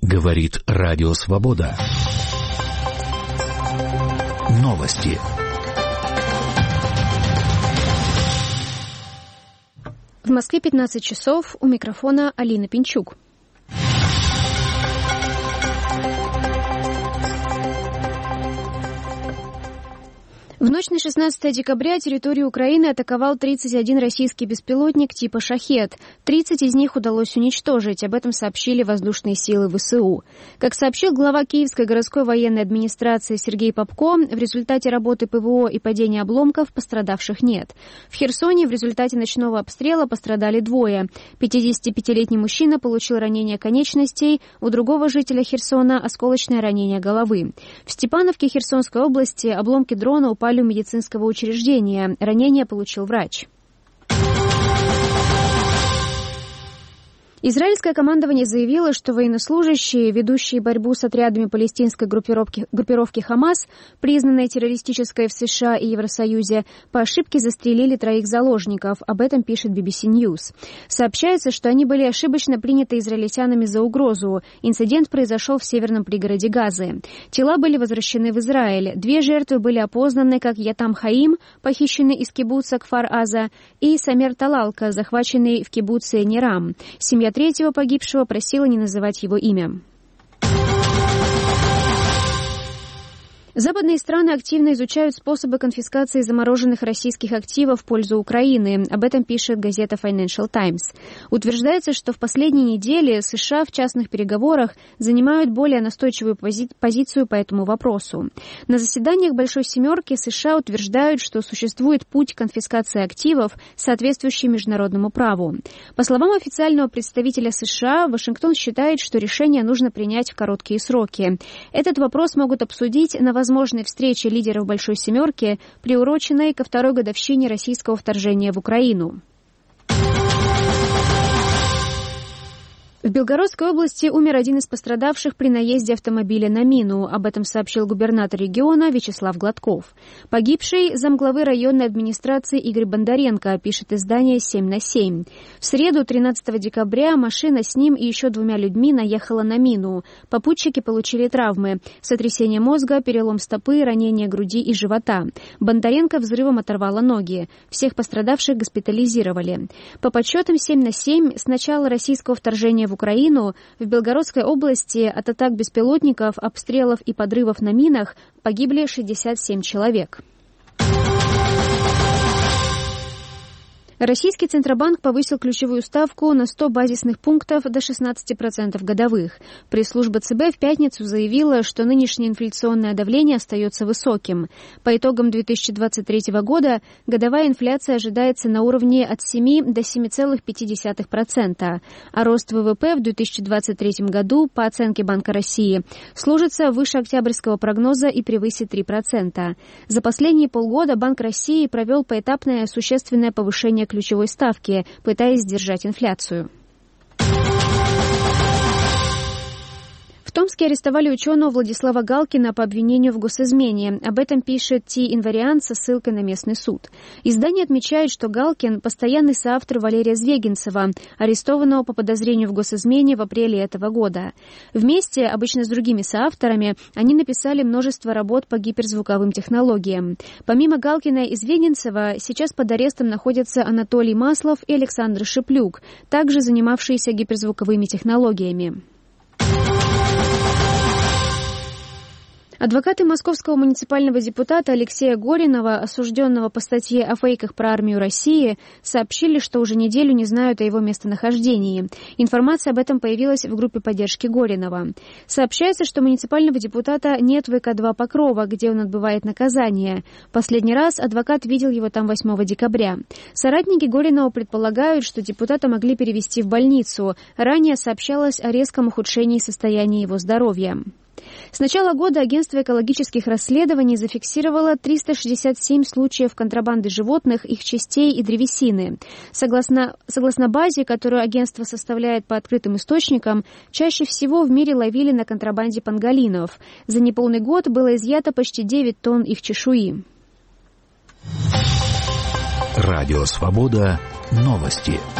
Говорит Радио Свобода. Новости. В Москве 15 часов. У микрофона Алина Пинчук. В ночь на 16 декабря территорию Украины атаковал 31 российский беспилотник типа «Шахед». 30 из них удалось уничтожить. Об этом сообщили воздушные силы ВСУ. Как сообщил глава Киевской городской военной администрации Сергей Попко, в результате работы ПВО и падения обломков пострадавших нет. В Херсоне в результате ночного обстрела пострадали двое. 55-летний мужчина получил ранение конечностей, у другого жителя Херсона осколочное ранение головы. В Степановке Херсонской области обломки дрона упали у медицинского учреждения. Ранение получил врач. Израильское командование заявило, что военнослужащие, ведущие борьбу с отрядами палестинской группировки «Хамас», признанной террористической в США и Евросоюзе, по ошибке застрелили 3 заложников. Об этом пишет BBC News. Сообщается, что они были ошибочно приняты израильтянами за угрозу. Инцидент произошел в северном пригороде Газы. Тела были возвращены в Израиль. 2 жертвы были опознаны как Ятам Хаим, похищенный из кибуца Кфар-Аза, и Самер Талалка, захваченный в кибуце Нерам. Семья 3-го погибшего просила не называть его имя. Западные страны активно изучают способы конфискации замороженных российских активов в пользу Украины. Об этом пишет газета Financial Times. Утверждается, что в последние недели США в частных переговорах занимают более настойчивую позицию по этому вопросу. На заседаниях Большой Семерки США утверждают, что существует путь конфискации активов, соответствующий международному праву. По словам официального представителя США, Вашингтон считает, что решение нужно принять в короткие сроки. Этот вопрос могут обсудить на возможной встрече лидеров Большой Семерки, приуроченной ко 2-й годовщине российского вторжения в Украину. В Белгородской области умер один из пострадавших при наезде автомобиля на мину. Об этом сообщил губернатор региона Вячеслав Гладков. Погибший замглавы районной администрации Игорь Бондаренко, пишет издание «7/7». В среду, 13 декабря, машина с ним и еще 2 людьми наехала на мину. Попутчики получили травмы: сотрясение мозга, перелом стопы, ранение груди и живота. Бондаренко взрывом оторвало ноги. Всех пострадавших госпитализировали. По подсчетам 7/7, с начала российского вторжения в Украину в Белгородской области от атак беспилотников, обстрелов и подрывов на минах погибли 67 человек. Российский Центробанк повысил ключевую ставку на 100 базисных пунктов до 16% годовых. Пресс-служба ЦБ в пятницу заявила, что нынешнее инфляционное давление остается высоким. По итогам 2023 года годовая инфляция ожидается на уровне от 7 до 7,5%, а рост ВВП в 2023 году, по оценке Банка России, сложится выше октябрьского прогноза и превысит 3%. За последние полгода Банк России провел поэтапное существенное повышение ключевой ставки, пытаясь сдержать инфляцию. В Томске арестовали ученого Владислава Галкина по обвинению в госизмене. Об этом пишет Ти-Инвариант со ссылкой на местный суд. Издание отмечает, что Галкин – постоянный соавтор Валерия Звегинцева, арестованного по подозрению в госизмене в апреле этого года. Вместе, обычно с другими соавторами, они написали множество работ по гиперзвуковым технологиям. Помимо Галкина и Звегинцева, сейчас под арестом находятся Анатолий Маслов и Александр Шиплюк, также занимавшиеся гиперзвуковыми технологиями. Адвокаты московского муниципального депутата Алексея Горинова, осужденного по статье о фейках про армию России, сообщили, что уже неделю не знают о его местонахождении. Информация об этом появилась в группе поддержки Горинова. Сообщается, что муниципального депутата нет в ИК-2 Покрова, где он отбывает наказание. Последний раз адвокат видел его там 8 декабря. Соратники Горинова предполагают, что депутата могли перевести в больницу. Ранее сообщалось о резком ухудшении состояния его здоровья. С начала года агентство экологических расследований зафиксировало 367 случаев контрабанды животных, их частей и древесины. Согласно базе, которую агентство составляет по открытым источникам, чаще всего в мире ловили на контрабанде панголинов. За неполный год было изъято почти 9 тонн их чешуи. Радио «Свобода». Новости.